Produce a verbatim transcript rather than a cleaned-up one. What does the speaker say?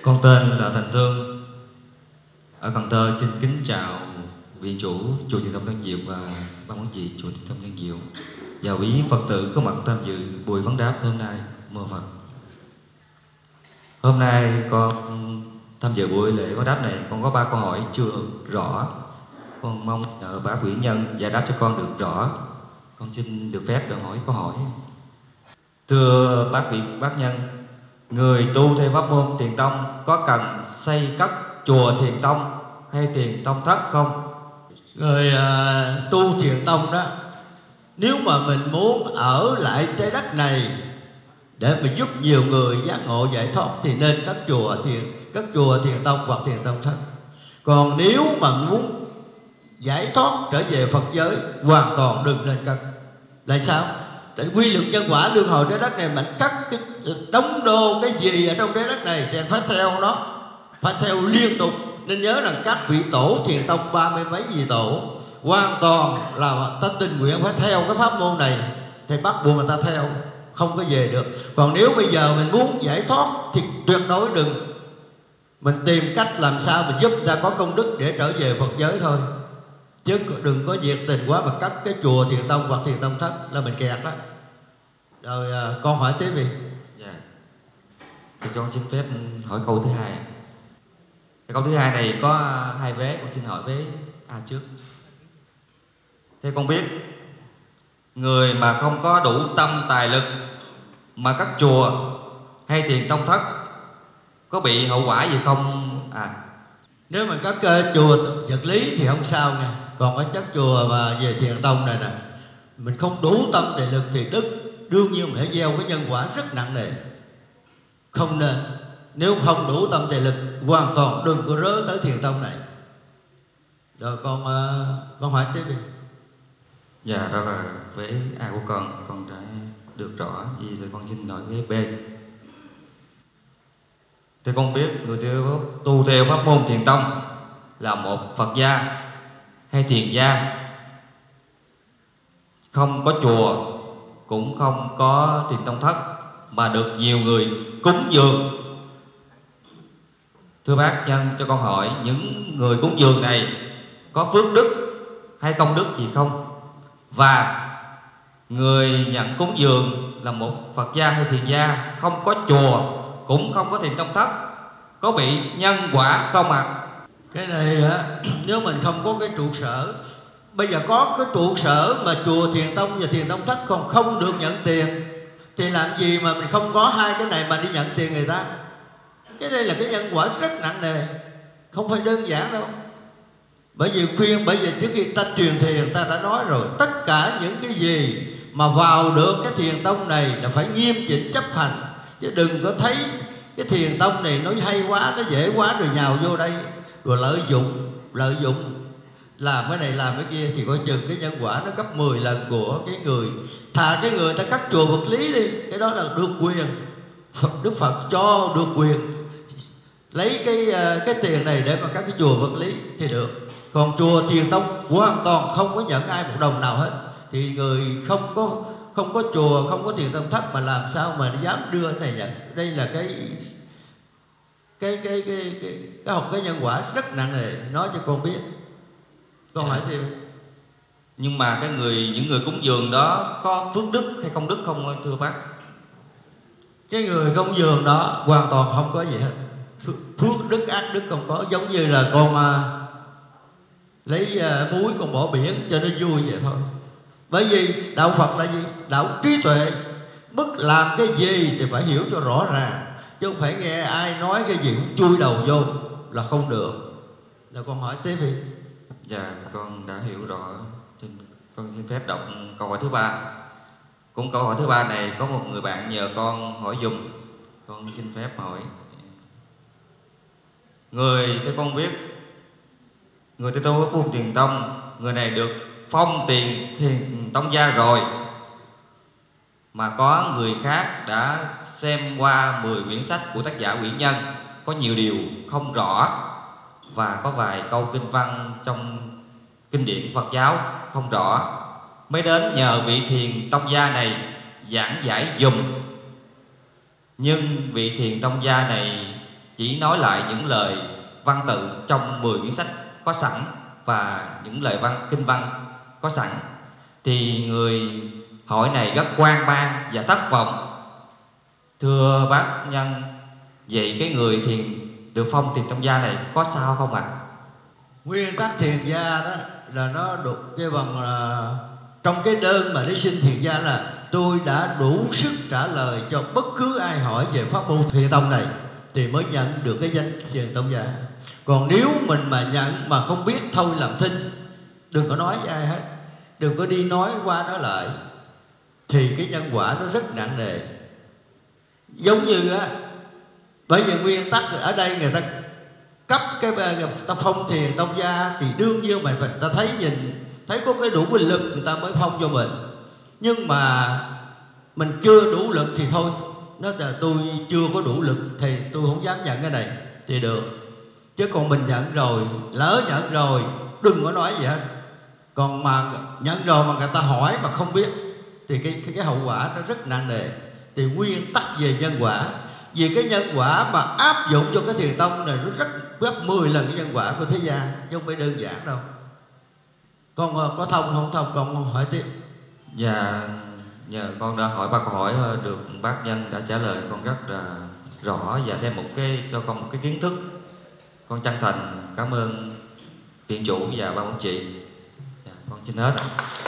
Con tên là Thành Thương, ở Cần Thơ. Xin kính chào viện chủ chùa Thiền Tông Tân Diệu và ban quản trị chùa Thiền Tông Tân Diệu và quý Phật tử có mặt tham dự buổi vấn đáp hôm nay. Mô Phật. Hôm nay con tham dự buổi lễ vấn đáp này, con có ba câu hỏi chưa rõ. Con mong nhờ bác Nguyễn Nhân giải đáp cho con được rõ. Con xin được phép được hỏi câu hỏi. Thưa bác vị bác Nhân, người tu theo pháp môn Thiền Tông có cần xây cất chùa Thiền Tông hay Thiền Tông thất không? Người uh, tu Thiền Tông đó, nếu mà mình muốn ở lại trái đất này để mà giúp nhiều người giác ngộ giải thoát thì nên cất chùa thiền cất chùa Thiền Tông hoặc Thiền Tông thất. Còn nếu mà muốn giải thoát trở về Phật giới, hoàn toàn đừng nên cất. Tại sao? Tại quy luật nhân quả luân hồi trái đất này, mình cất cái đống đô cái gì ở trong trái đất này thì anh phải theo nó, phải theo liên tục. Nên nhớ rằng các vị tổ Thiền Tông ba mươi mấy vị tổ hoàn toàn là ta tình nguyện phải theo cái pháp môn này thì bắt buộc người ta theo, không có về được. Còn nếu bây giờ mình muốn giải thoát thì tuyệt đối đừng. Mình tìm cách làm sao mình giúp người ta có công đức để trở về Phật giới thôi, chứ đừng có nhiệt tình quá mà cắt cái chùa Thiền Tông hoặc Thiền Tông thất là mình kẹt đó. Rồi à, con hỏi tiếp đi. Dạ. Thì con xin phép hỏi câu thứ hai. Câu thứ hai này có hai vế, con xin hỏi vế A trước. Theo con biết, người mà không có đủ tâm tài lực mà cất chùa hay Thiền Tông thất có bị hậu quả gì không? À, nếu mình cất uh, chùa vật lý thì không sao nha. Còn cái chất chùa mà về Thiền Tông này nè, mình không đủ tâm tài lực thì đức đương nhiên phải gieo cái nhân quả rất nặng nề. Không nên. Nếu không đủ tâm tài lực, hoàn toàn đừng có rớ tới Thiền Tông này. Rồi con uh, con hỏi tiếp đi. Dạ, đó là vế A của con. Con đã được rõ. Vì rồi con xin hỏi vế B. Thì con biết người tu, tu theo pháp môn Thiền Tông là một Phật gia hay Thiền gia, không có chùa cũng không có Thiền Tông thất mà được nhiều người cúng dường. Thưa bác Nhân, cho con hỏi những người cúng dường này có phước đức hay công đức gì không? Và người nhận cúng dường là một Phật gia hay Thiền gia, không có chùa cũng không có Thiền Tông thất, có bị nhân quả không ạ? À? Cái này á, nếu mình không có cái trụ sở, bây giờ có cái trụ sở mà chùa Thiền Tông và Thiền Tông thất còn không được nhận tiền thì làm gì mà mình không có hai cái này mà đi nhận tiền người ta? Cái đây là cái nhân quả rất nặng nề, không phải đơn giản đâu. Bởi vì khuyên, bởi vì trước khi ta truyền thiền ta đã nói rồi, tất cả những cái gì mà vào được cái Thiền Tông này là phải nghiêm chỉnh chấp hành, chứ đừng có thấy cái Thiền Tông này nó hay quá, nó dễ quá rồi nhào vô đây rồi lợi dụng, lợi dụng làm cái này làm cái kia thì coi chừng cái nhân quả nó gấp mười lần của cái người. Thà cái người ta cắt chùa vật lý đi, cái đó là được quyền, Đức Phật cho được quyền lấy cái cái tiền này để mà cắt cái chùa vật lý thì được. Còn chùa Thiền Tông hoàn toàn không có nhận ai một đồng nào hết, thì người không có không có chùa, không có Thiền Tông thất mà làm sao mà dám đưa cái này nhận. Đây là cái cái cái cái cái, cái học cái nhân quả rất nặng nề, nói cho con biết. Con hỏi thêm. Nhưng mà cái người những người cúng dường đó có phước đức hay công đức không thưa bác? Cái người cúng dường đó hoàn toàn không có gì hết, phước đức ác đức không có. Giống như là con uh, lấy uh, muối con bỏ biển cho nó vui vậy thôi. Bởi vì đạo Phật là gì? Đạo trí tuệ. Bất làm cái gì thì phải hiểu cho rõ ràng, chứ không phải nghe ai nói cái gì cũng chui đầu vô là không được. Rồi con hỏi tiếp đi. Dạ, con đã hiểu rõ. Con xin phép đọc câu hỏi thứ ba. Cũng câu hỏi thứ ba này có một người bạn nhờ con hỏi dùm. Con xin phép hỏi. Người theo con biết, người theo tôi có Thiền Tông, người này được phong tiền Thiền Tông gia rồi, mà có người khác đã xem qua mười quyển sách của tác giả Nguyễn Nhân, có nhiều điều không rõ và có vài câu kinh văn trong kinh điển Phật giáo không rõ, mới đến nhờ vị Thiền Tông gia này giảng giải dùm. Nhưng vị Thiền Tông gia này chỉ nói lại những lời văn tự trong mười quyển sách có sẵn và những lời văn kinh văn có sẵn, thì người hỏi này rất hoang mang và thất vọng. Thưa bác nhân, vậy cái người thiền được phong thiền tông gia này có sao không ạ? À? Nguyên tắc thiền gia đó là nó được cái bằng là trong cái đơn mà để xin thiền gia là tôi đã đủ sức trả lời cho bất cứ ai hỏi về pháp môn thiền tông này thì mới nhận được cái danh thiền tông gia. Còn nếu mình mà nhận mà không biết thôi làm thinh, đừng có nói với ai hết, đừng có đi nói qua nói lại, thì cái nhân quả nó rất nặng nề. Giống như á, bởi vì nguyên tắc ở đây người ta cấp cái ta phong thiền tông gia thì đương nhiên mà ta thấy nhìn thấy có cái đủ quyền lực người ta mới phong cho mình. Nhưng mà mình chưa đủ lực thì thôi, nó là tôi chưa có đủ lực thì tôi không dám nhận cái này thì được. Chứ còn mình nhận rồi, lỡ nhận rồi đừng có nói gì hết. Còn mà nhận rồi mà người ta hỏi mà không biết thì cái, cái, cái hậu quả nó rất nặng nề. Thì nguyên tắc về nhân quả, vì cái nhân quả mà áp dụng cho cái thiền tông này nó rất gấp mười lần cái nhân quả của thế gian, chứ không phải đơn giản đâu. Con có thông không thông, con hỏi tiếp. Dạ, nhờ con đã hỏi ba câu hỏi được bác nhân đã trả lời con rất là rõ, và thêm một cái cho con một cái kiến thức. Con chân thành cảm ơn viện chủ và ban quản trị. Dạ, con xin hết ạ.